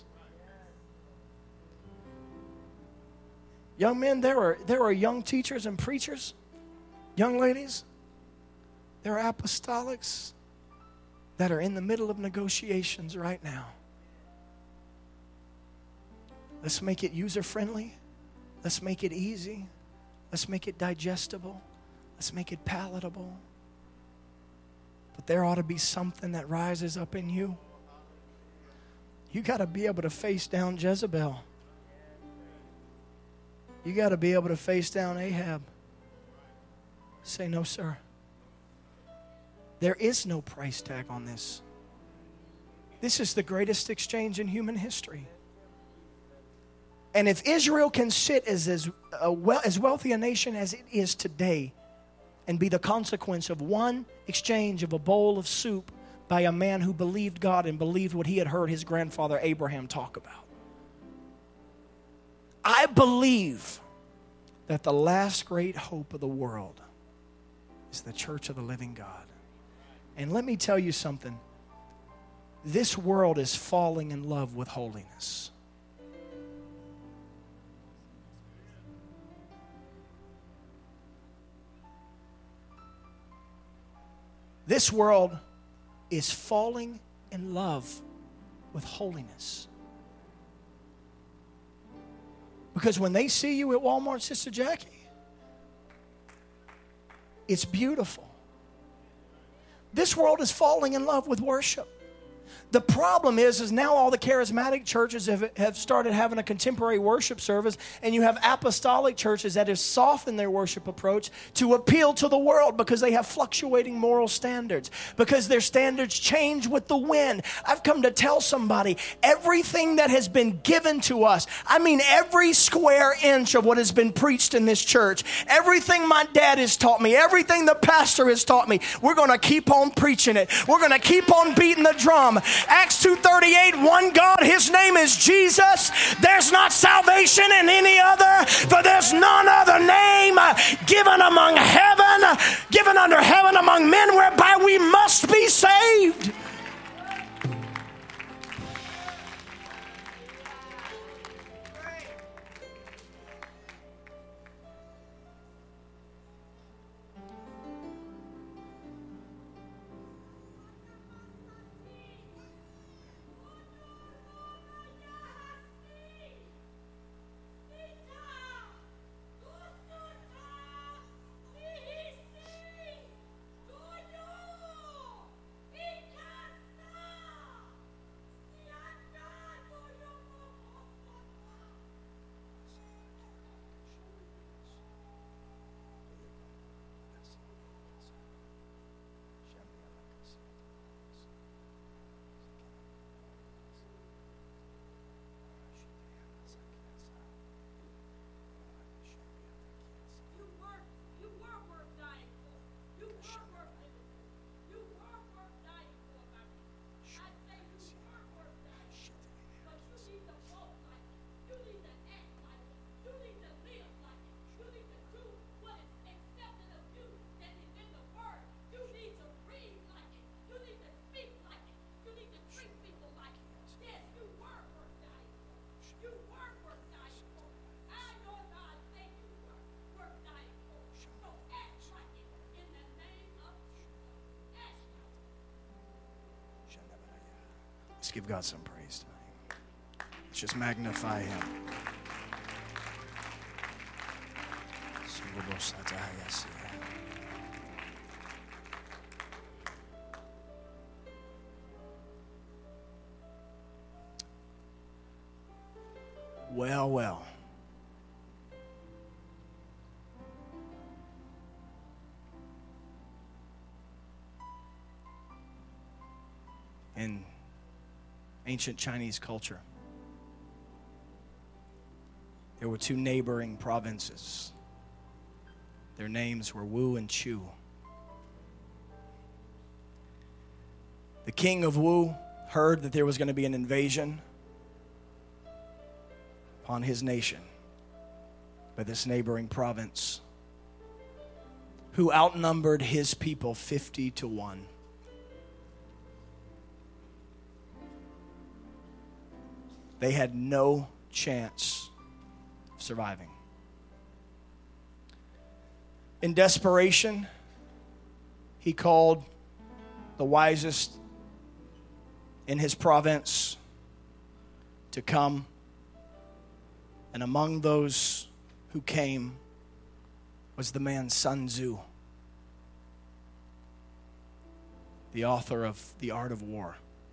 Young men, there are young teachers and preachers, young ladies, there are apostolics that are in the middle of negotiations right now. Let's make it user-friendly. Let's make it easy. Let's make it digestible. Let's make it palatable. But there ought to be something that rises up in you. You got to be able to face down Jezebel. You got to be able to face down Ahab. Say, no, sir. There is no price tag on this. This is the greatest exchange in human history. And if Israel can sit as wealthy a nation as it is today and be the consequence of one exchange of a bowl of soup by a man who believed God and believed what he had heard his grandfather Abraham talk about, I believe that the last great hope of the world is the church of the living God. And let me tell you something. This world is falling in love with holiness. This world is falling in love with holiness. Because when they see you at Walmart, Sister Jackie, it's beautiful. This world is falling in love with worship. The problem is now all the charismatic churches have started having a contemporary worship service, and you have apostolic churches that have softened their worship approach to appeal to the world because they have fluctuating moral standards, because their standards change with the wind. I've come to tell somebody, everything that has been given to us, I mean every square inch of what has been preached in this church, everything my dad has taught me, everything the pastor has taught me, we're going to keep on preaching it. We're going to keep on beating the drum. Acts 2:38, one God, his name is Jesus. There's not salvation in any other, for there's none other name given under heaven among men whereby we must be saved. Let's give God some praise tonight. Let's just magnify him. Well, well. In ancient Chinese culture, there were two neighboring provinces. Their names were Wu and Chu. The king of Wu heard that there was going to be an invasion upon his nation by this neighboring province, who outnumbered his people 50-1. They had no chance of surviving. In desperation, he called the wisest in his province to come. And among those who came was the man Sun Tzu, the author of The Art of War.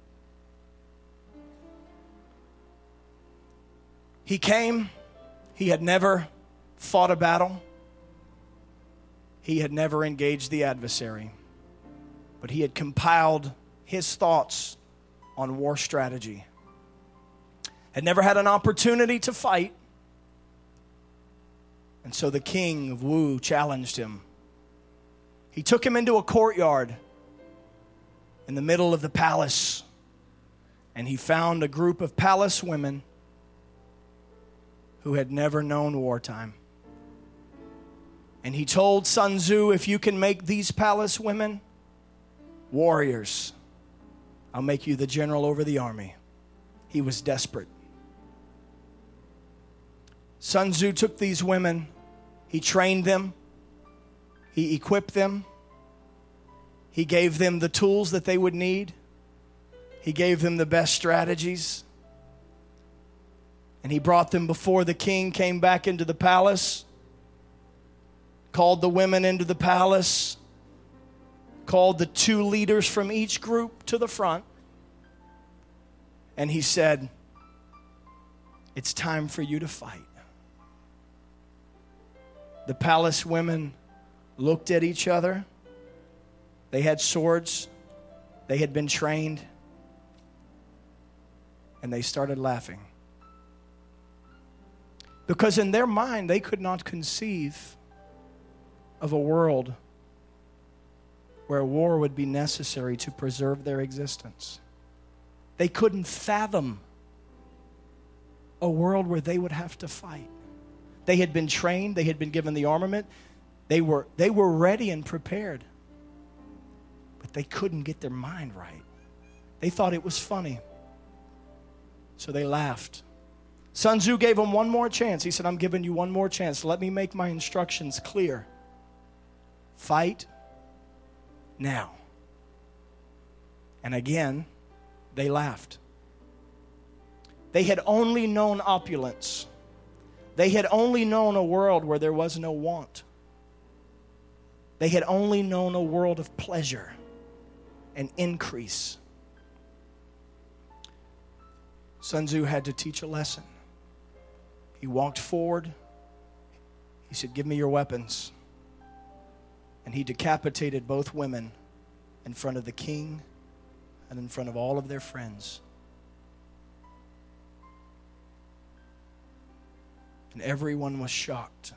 He came. He had never fought a battle. He had never engaged the adversary. But he had compiled his thoughts on war strategy. Had never had an opportunity to fight. And so the king of Wu challenged him. He took him into a courtyard in the middle of the palace. And he found a group of palace women who had never known wartime. And he told Sun Tzu, if you can make these palace women warriors, I'll make you the general over the army. He was desperate. Sun Tzu took these women, he trained them, he equipped them, he gave them the tools that they would need, he gave them the best strategies. And he brought them before the king, came back into the palace, called the women into the palace, called the two leaders from each group to the front, and he said, it's time for you to fight. The palace women looked at each other. They had swords. They had been trained. And they started laughing. Because in their mind, they could not conceive of a world where war would be necessary to preserve their existence. They couldn't fathom a world where they would have to fight. They had been trained. They had been given the armament. They were ready and prepared. But they couldn't get their mind right. They thought it was funny. So they laughed. Sun Tzu gave him one more chance. He said, I'm giving you one more chance. Let me make my instructions clear. Fight now. And again, they laughed. They had only known opulence. They had only known a world where there was no want. They had only known a world of pleasure and increase. Sun Tzu had to teach a lesson. He walked forward. He said, give me your weapons. And he decapitated both women in front of the king and in front of all of their friends. And everyone was shocked.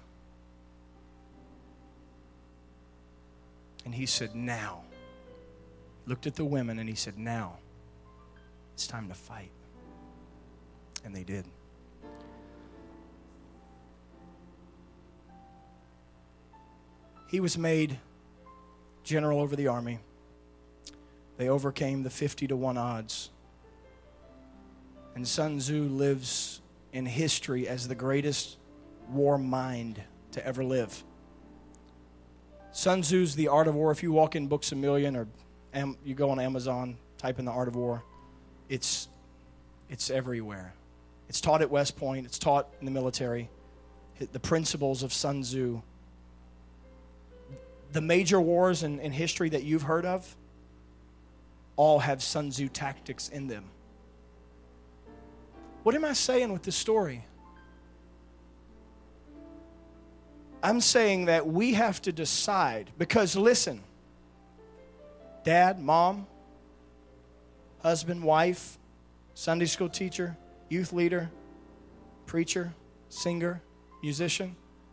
And he said, now. Looked at the women and he said, now. It's time to fight. And they did. He was made general over the army. They overcame the 50-1 odds. And Sun Tzu lives in history as the greatest war mind to ever live. Sun Tzu's The Art of War. If you walk in Books A Million or you go on Amazon, type in The Art of War, it's everywhere. It's taught at West Point. It's taught in the military. The principles of Sun Tzu The major wars in history that you've heard of all have Sun Tzu tactics in them. What am I saying with this story? I'm saying that we have to decide, because listen, dad, mom, husband, wife, Sunday school teacher, youth leader, preacher, singer, musician.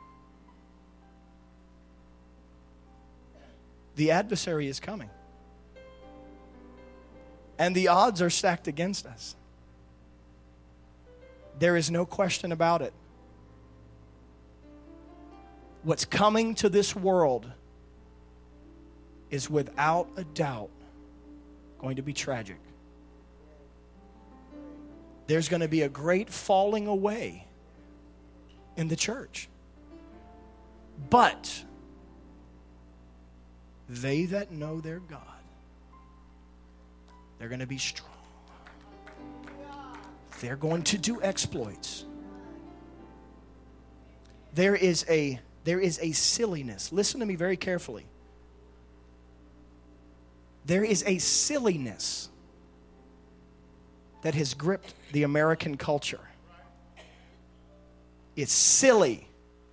The adversary is coming. And the odds are stacked against us. There is no question about it. What's coming to this world is without a doubt going to be tragic. There's going to be a great falling away in the church. But they that know their God, they're going to be strong. They're going to do exploits. There is a silliness. Listen to me very carefully. There is a silliness that has gripped the American culture. It's silly.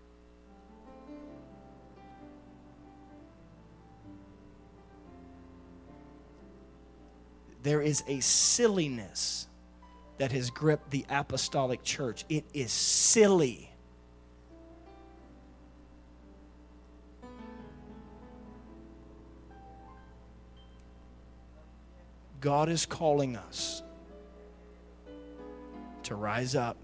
There is a silliness that has gripped the apostolic church. It is silly. God is calling us to rise up,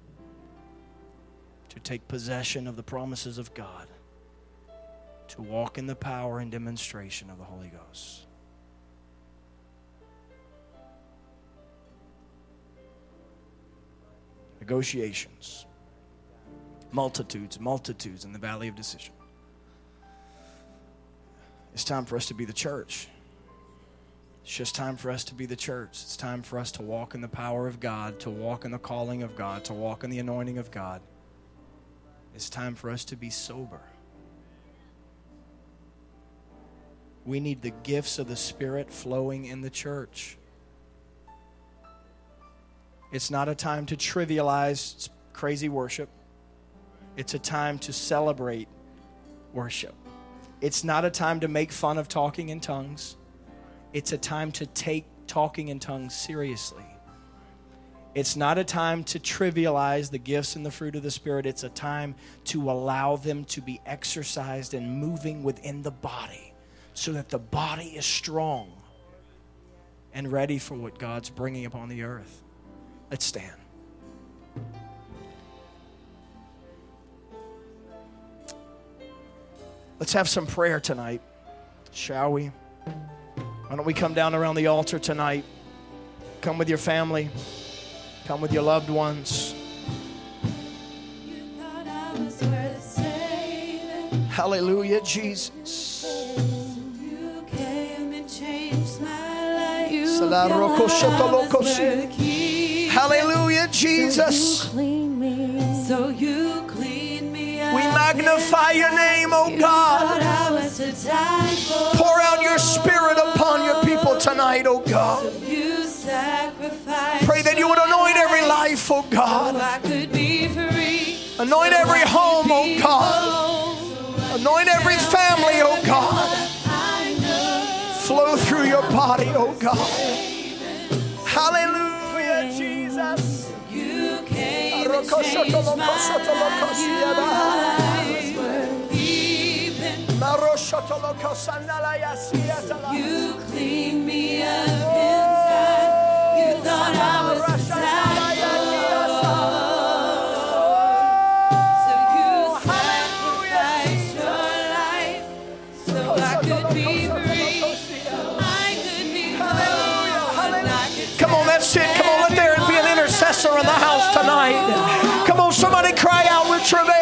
to take possession of the promises of God, to walk in the power and demonstration of the Holy Ghost. Negotiations. Multitudes in the valley of decision. It's time for us to be the church. It's just time for us to be the church. It's time for us to walk in the power of God, to walk in the calling of God, to walk in the anointing of God. It's time for us to be sober. We need the gifts of the Spirit flowing in the church. It's not a time to trivialize crazy worship. It's a time to celebrate worship. It's not a time to make fun of talking in tongues. It's a time to take talking in tongues seriously. It's not a time to trivialize the gifts and the fruit of the Spirit. It's a time to allow them to be exercised and moving within the body so that the body is strong and ready for what God's bringing upon the earth. Let's stand. Let's have some prayer tonight, shall we? Why don't we come down around the altar tonight? Come with your family. Come with your loved ones. Hallelujah, Jesus. You came and changed my life. Hallelujah, Jesus. So you clean me up. We magnify your name, oh God. Pour out your Spirit upon your people tonight, oh God. Pray that you would anoint every life, oh God. Anoint every home, oh God. Anoint every family, oh God. Flow through your body, oh God. Hallelujah, Jesus. You came and changed my life. You cleaned me up inside. You thought I was a so you sacrificed your life so I could be free. I could be whole. Come on, that's it. Come on, let there be an intercessor in the house tonight. Come on, somebody cry out with travail.